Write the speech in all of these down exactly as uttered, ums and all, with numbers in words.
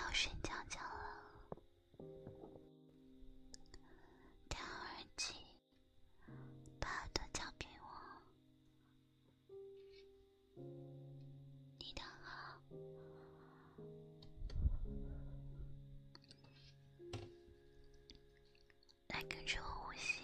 睡觉觉了，戴好耳机，把耳朵交给我。你躺好，来跟着我呼吸。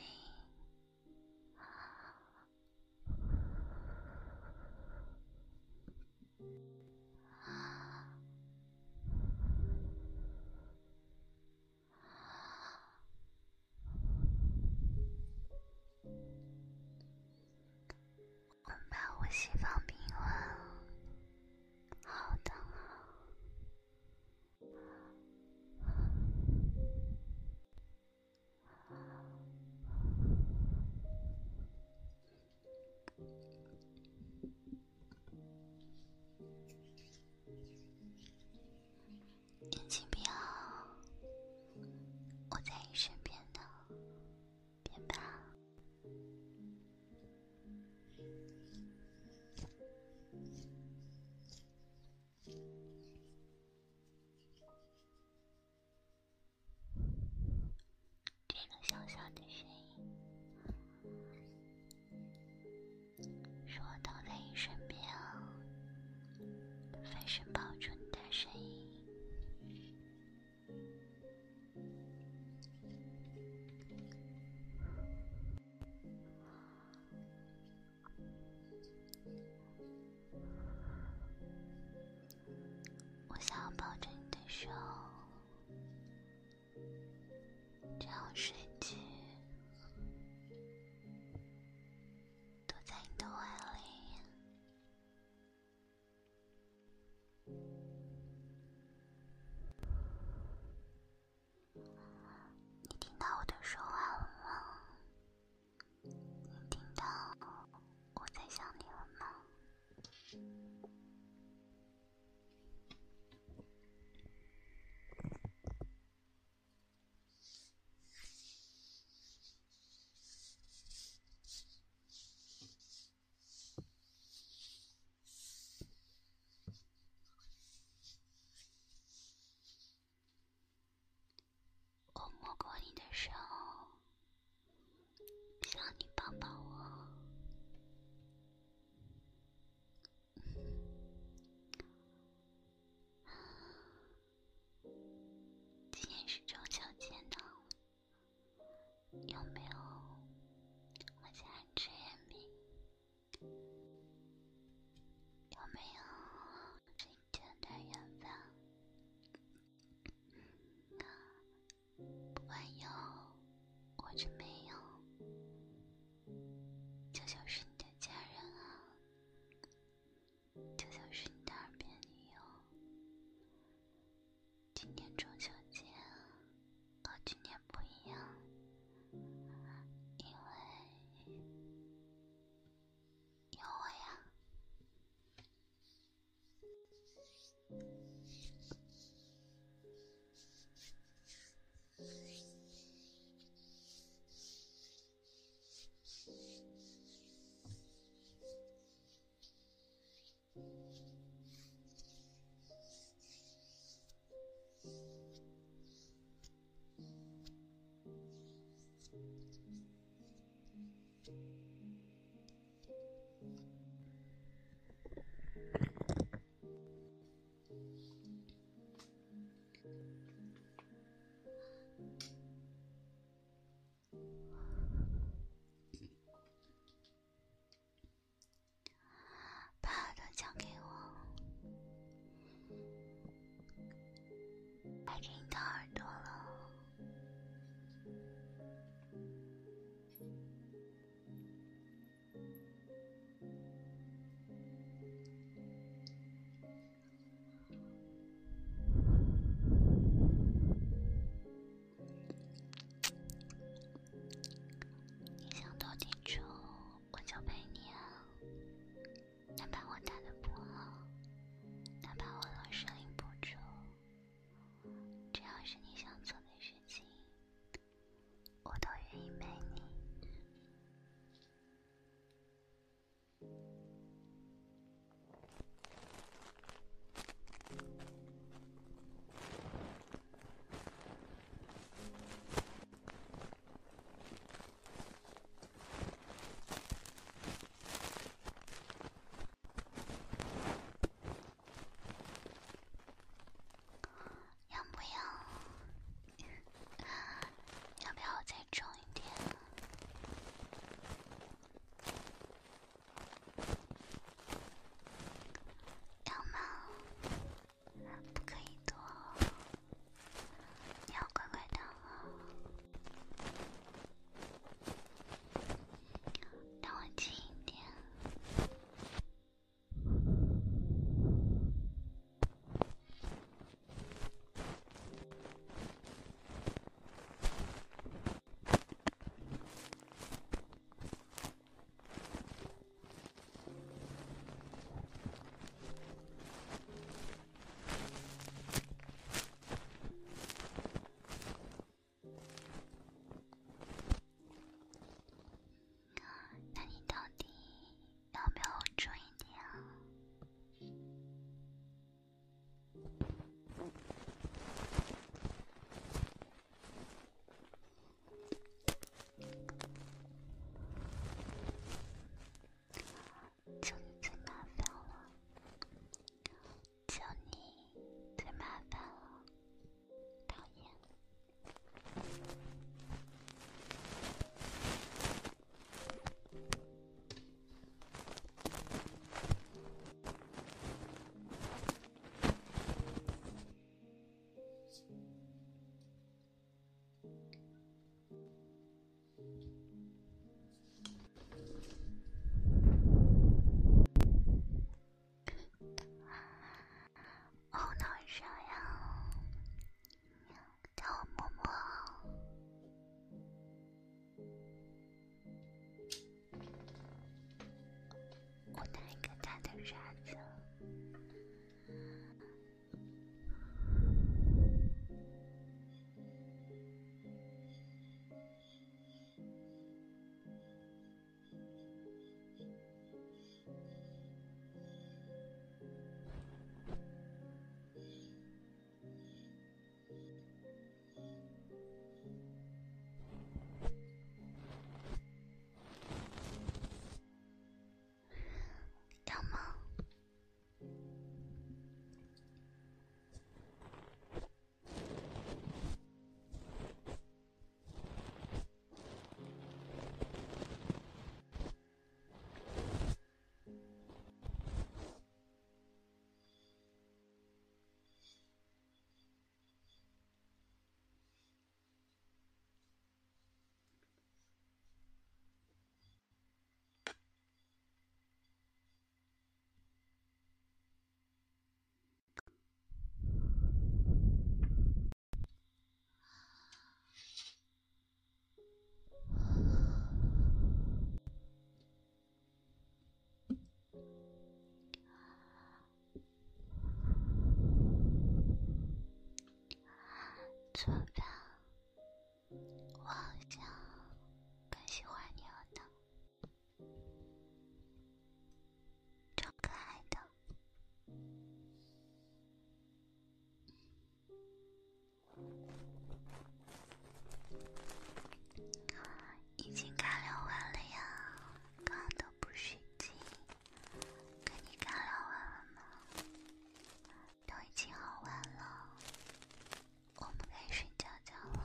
我们把呼吸放平稳，好的。眼睛闭好，我在你身边呢，别怕。这个小小的声音，是我躺在你身边，分身抱住你的声音。我想要抱着你的手，这样睡去，躲在你的怀里。你听到我的说话了吗？你听到我在想你了吗？我摸过你的手，想你抱抱我。 怎么办？我好像更喜欢你了呢，超可爱的。已经尬聊完了呀，刚刚都不许静，跟你尬聊完了吗？都已经好晚了，我们可以睡觉觉了。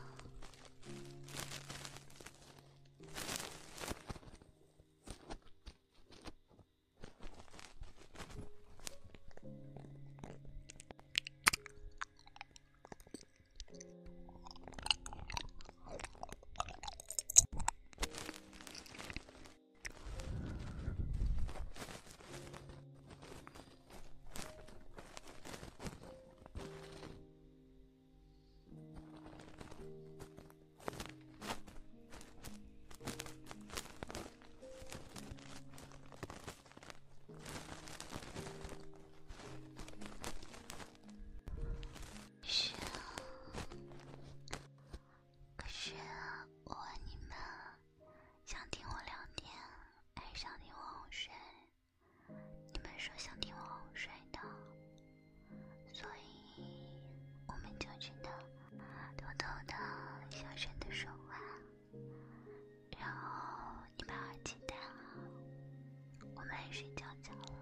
是啊，可是我问你们，想听我聊天，还是想听我哄睡？你们说想听我哄睡的，所以我们就真的偷偷的、小声的说话，然后你把耳机戴好，我们来睡觉觉了。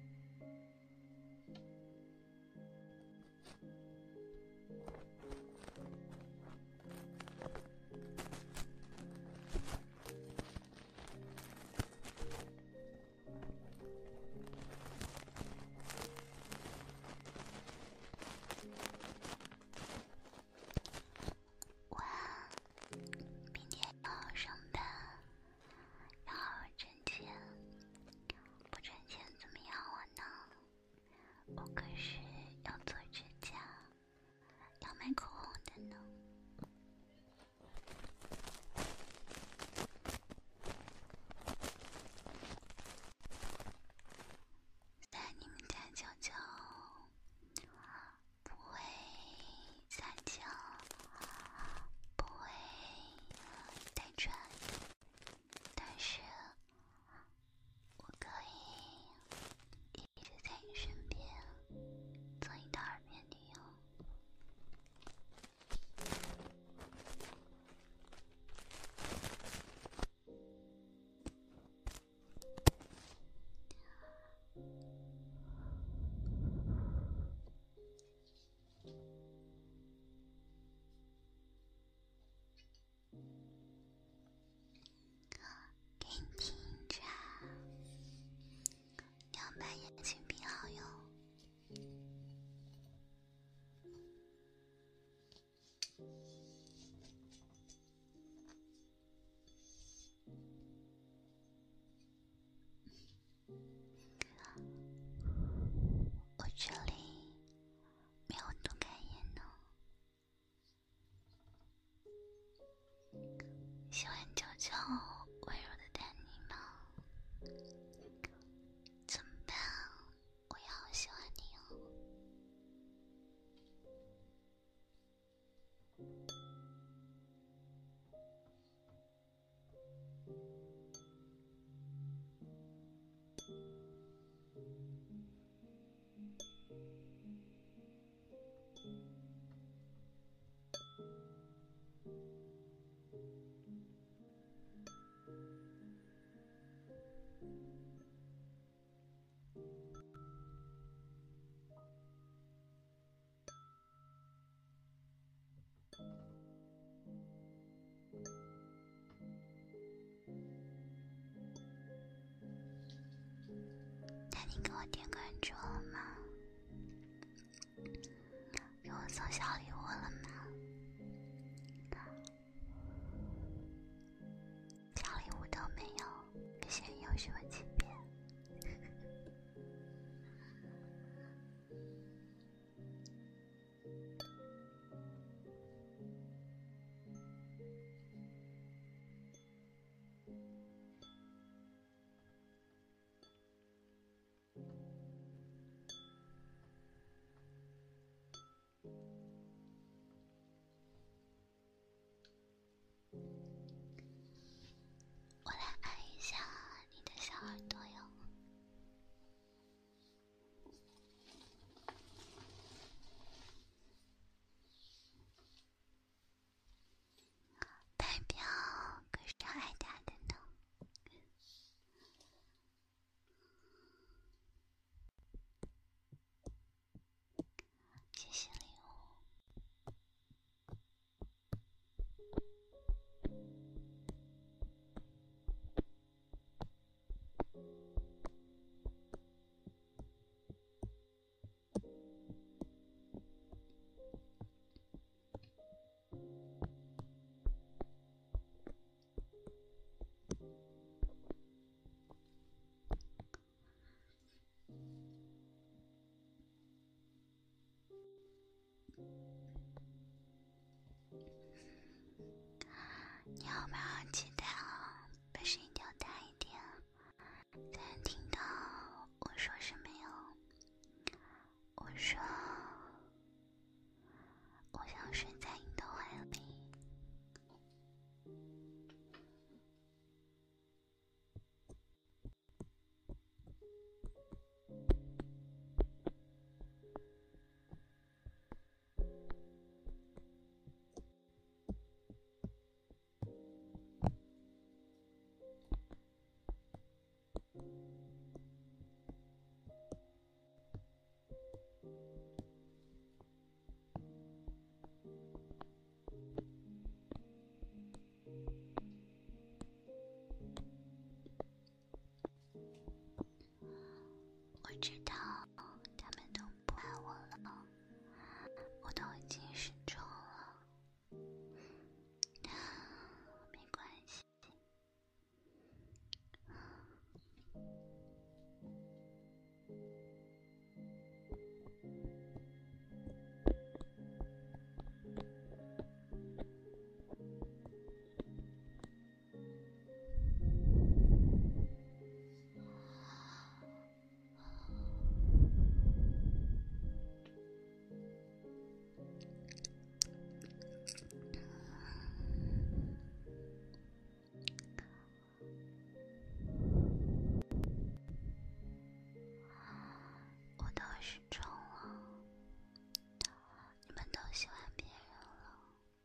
晚安，明天要上班，要好好挣钱，不挣钱怎么养我呢？我可是要做指甲，要买口红的呢。在你们家娇娇不会撒娇，不会带转，但是我可以一直在你身边，做你的耳边女友。给你听着，你要把眼睛闭好哟。我这里没有多开眼呢。喜欢娇娇温柔的丹妮吗？怎么办？我也好喜欢你哦。那你给我点关注了吗？给我送小礼物了吗？小礼物都没有，这些人有什么区别？ 失宠了，你们都喜欢别人了。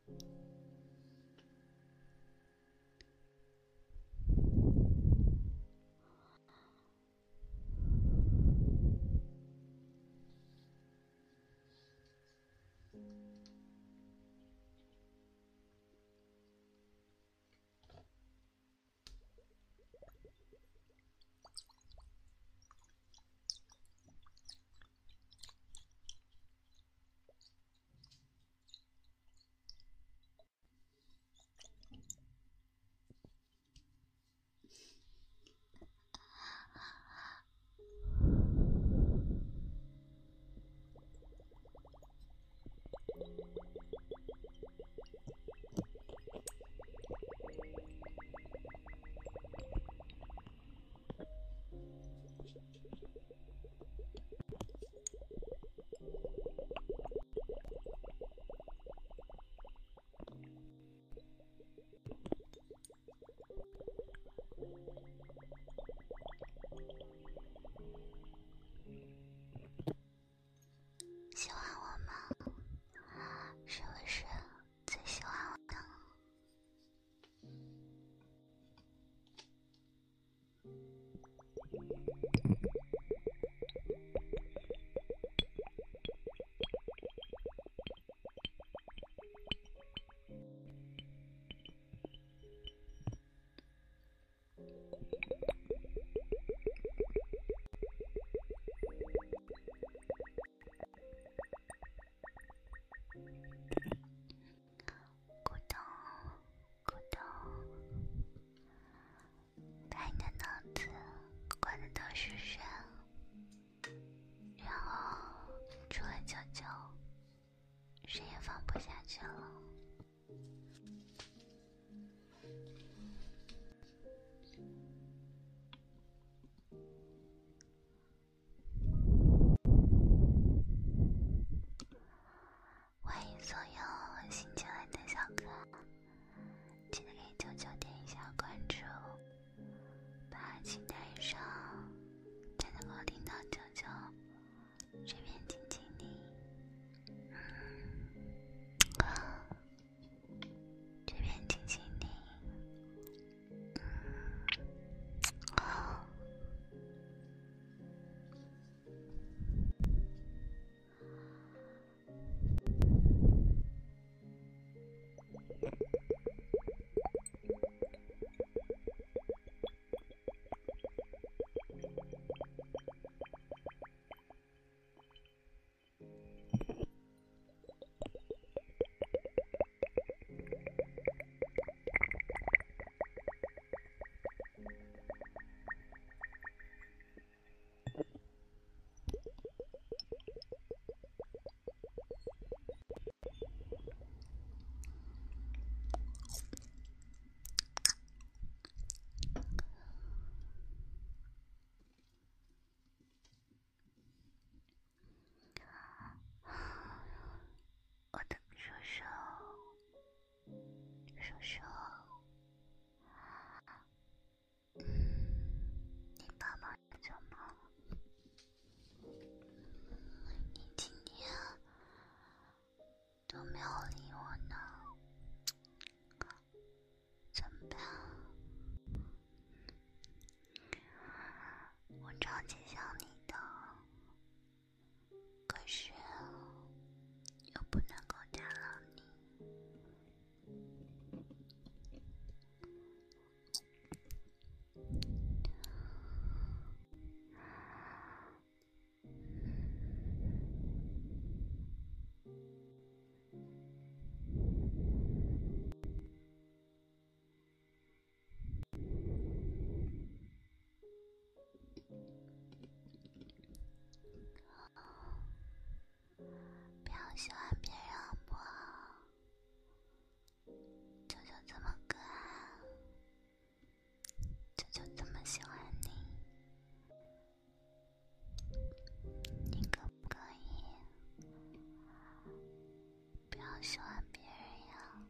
喜欢我吗？是不是最喜欢我的？咕咚咕咚，把你的脑子灌得都是水，然后除了啾啾，谁也放不下去了。欢迎所有新进来的小可爱，记得给啾啾点一下关注，把耳机戴上，才能够听到啾啾这边亲亲你，这边亲亲你，我的叔叔，叔叔，嗯，你帮忙什么？你今天都没有理我呢，怎么办？我超级想你的，可是又不能够打扰你。不要喜欢别人好不好？舅舅这么可爱，舅舅这么喜欢你，你可不可以不要喜欢别人呀？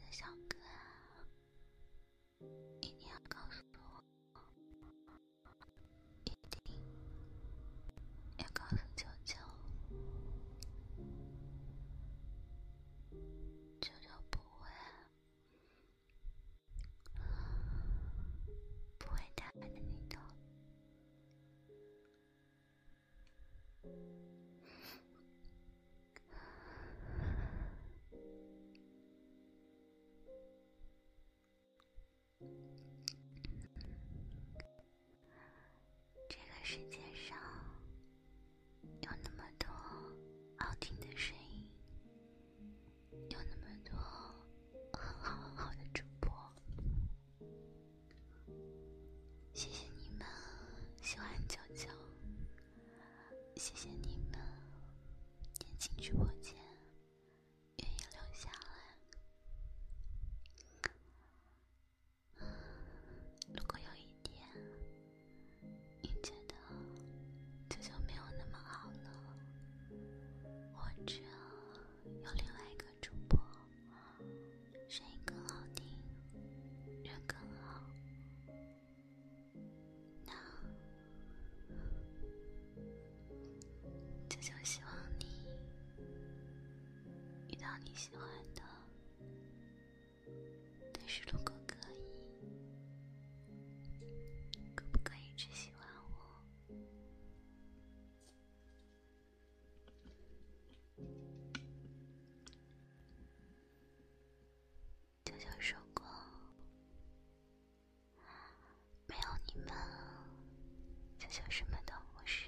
小哥啊，一定要告诉我，一定要告诉九九，九九不会，不会打的你的。这个世界上有那么多好听的声音，有那么多很好很好的主播，谢谢你们喜欢九九，谢谢你们点进直播间，愿意留下来。如果有一天你觉得九九没有那么好了，或者有另外一个主播声音更好听，人更好，那九九希望你遇到你喜欢的，但是如果可以，可不可以只喜欢我？九九说过，没有你们，九九什么都不是。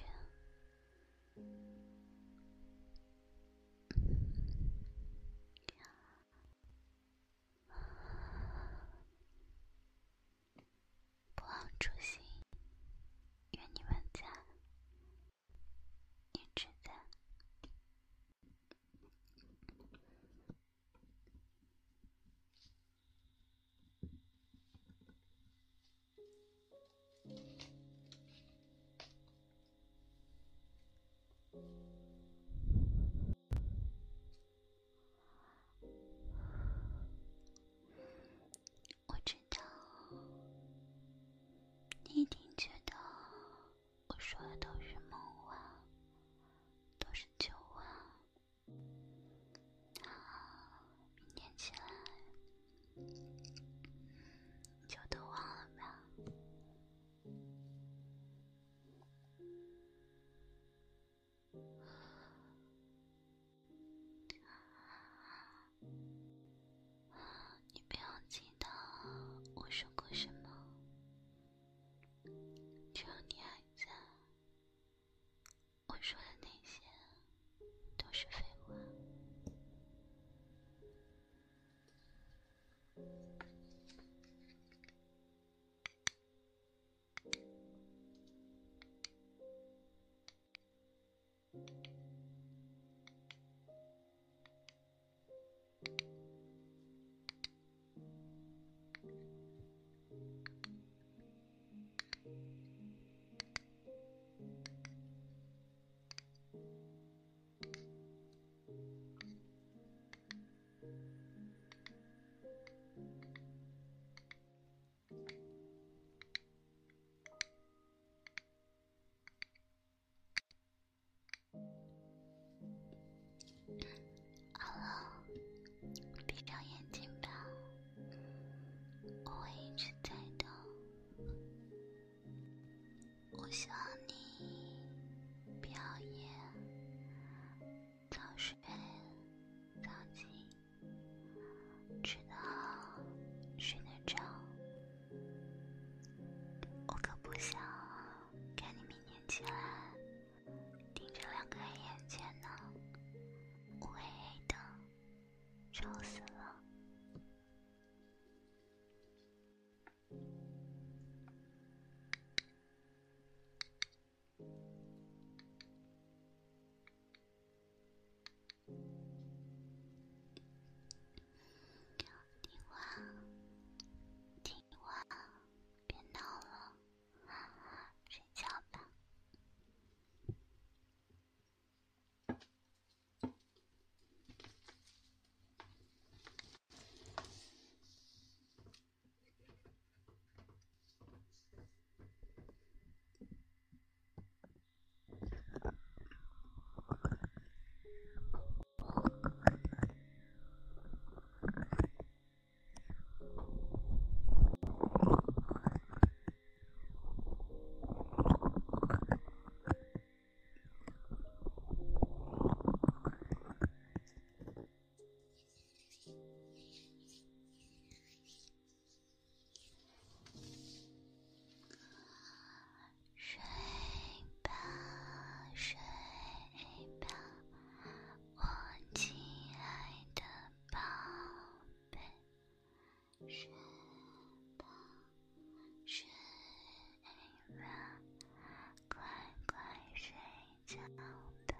睡吧，睡吧，快快睡觉吧。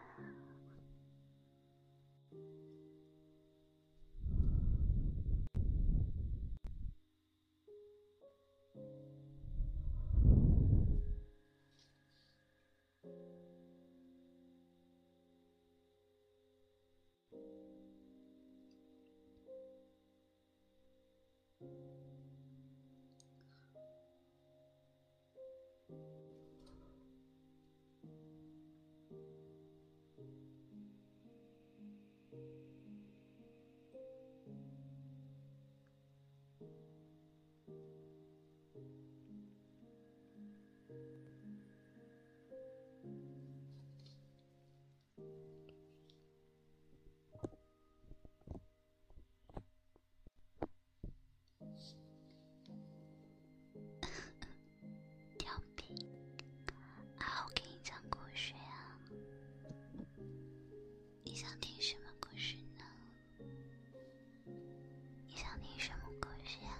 调皮啊，我给你讲故事呀。你想听什么故事呢？你想听什么故事呀？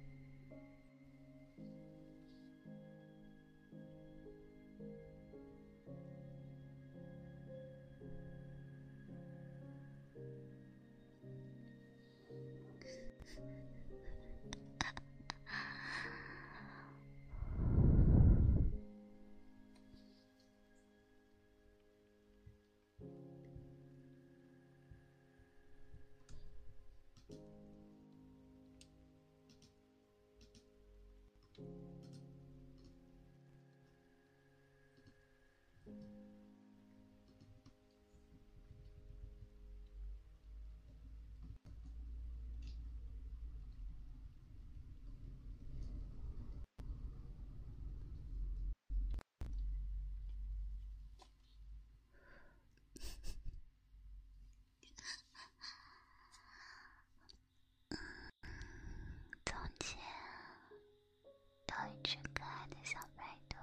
从前有一只可爱的小白兔，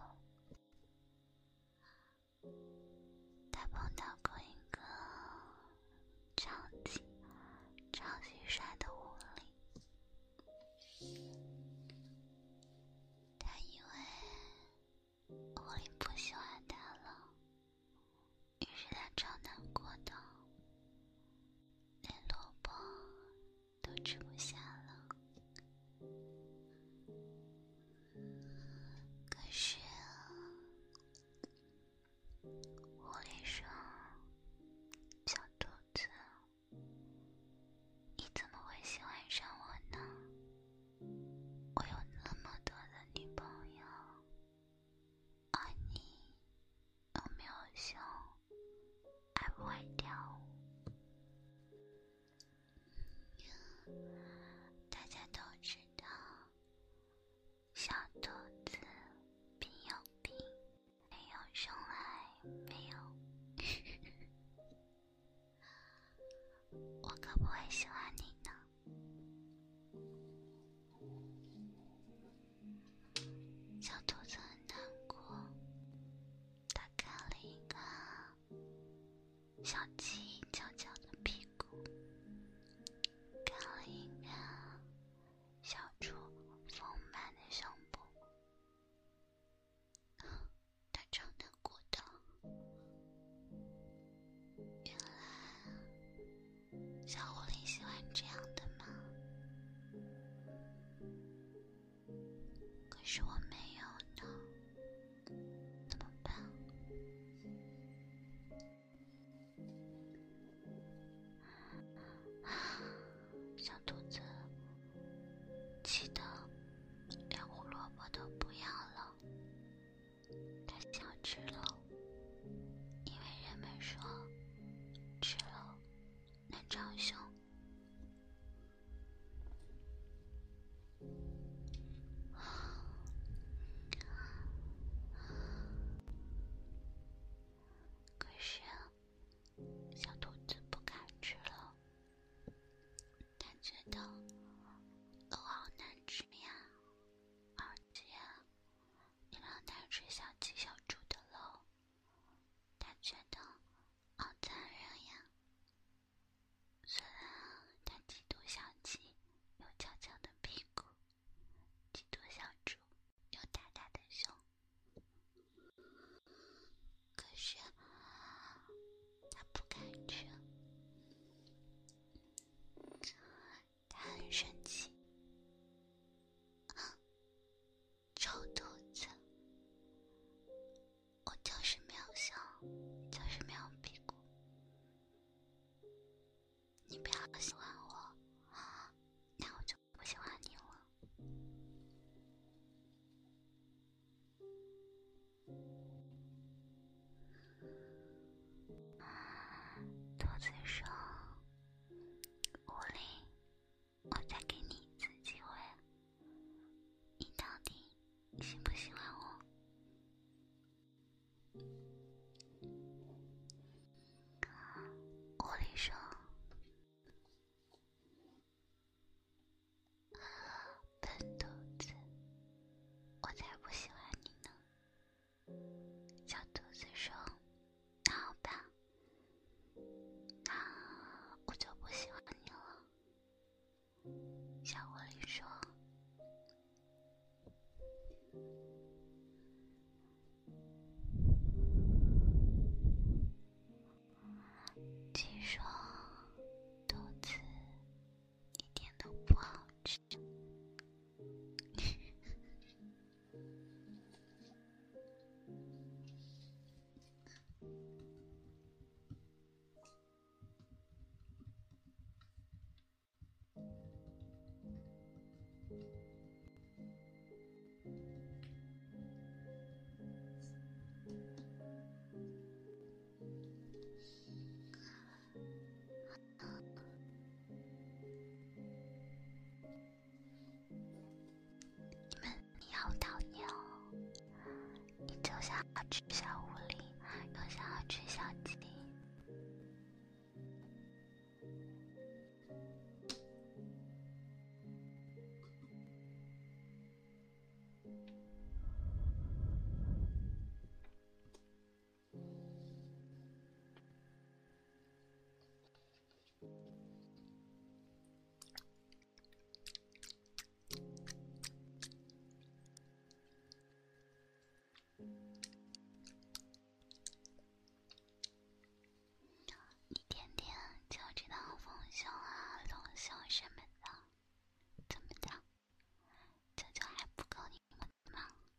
它碰到过一个超级超级帅的狐狸。它以为狐狸不喜欢它了，于是它超难过的，连萝卜都吃不下了。可是狐狸说：“小兔子，你怎么会喜欢上我呢？我有那么多的女朋友，而你又没有胸，还不会跳舞。大家都知道，小兔子病有病，没有胸还没有。我可不会喜欢你呢。”小兔子很难过，它看了一个小鸡翘翘的屁股，看了一个小猪丰满的胸部，它超难过的。原来小狐狸喜欢这样的吗？可是我没有呢，怎么办？小兔子气得连胡萝卜都不要了，它想吃肉，因为人们说吃肉能长胸。 不喜欢我，那我就不喜欢你了。兔子说：“狐狸，我再给你一次机会，你到底喜不喜欢我？”狐狸说：“笨兔子，我才不喜欢你呢。”小兔子说：“那好吧，那我就不喜欢你了。”小狐狸说：“据说兔子一点都不好吃。”你好讨厌哦！你就想要吃小狐狸，又想要吃小鸡。一点点就知道丰胸啊、隆胸什么的，怎么的？这就还不够你们吗？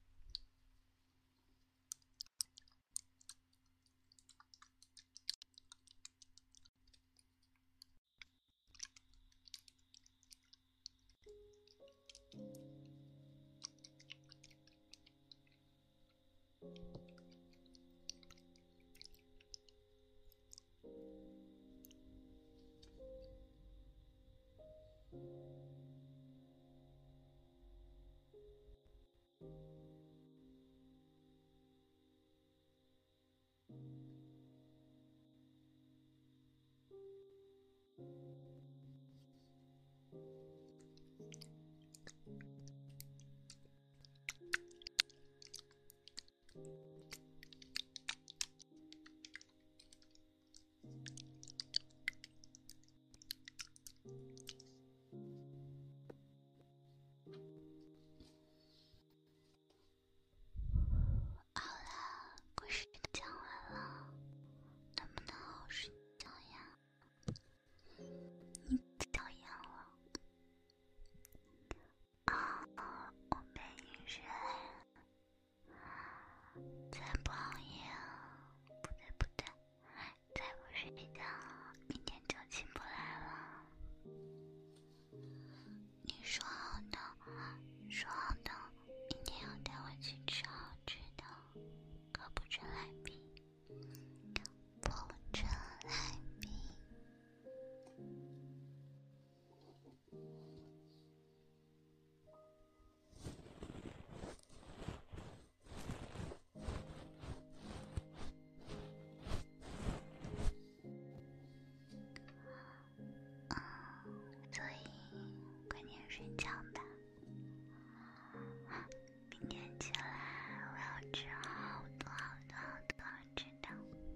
好了，故事都讲完了，能不能好好睡觉呀？你讨厌了啊！我陪你睡，再不熬夜，不对不对，再不睡觉，明天就起不来了。你说好的，说好的，明天要带我去吃好吃的，可不准来逼，不准来逼。所以快点睡觉吧，明天起来我要吃好多好多好多好吃的。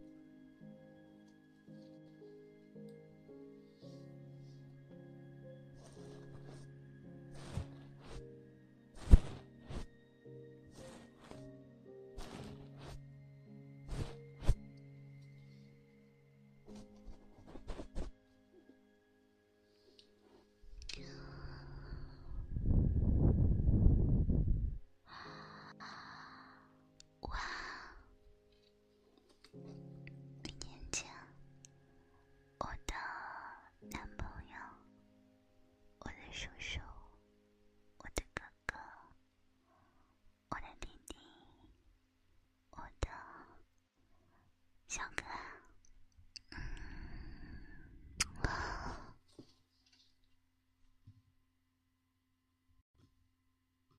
哇，明天见，我的男朋友。 小可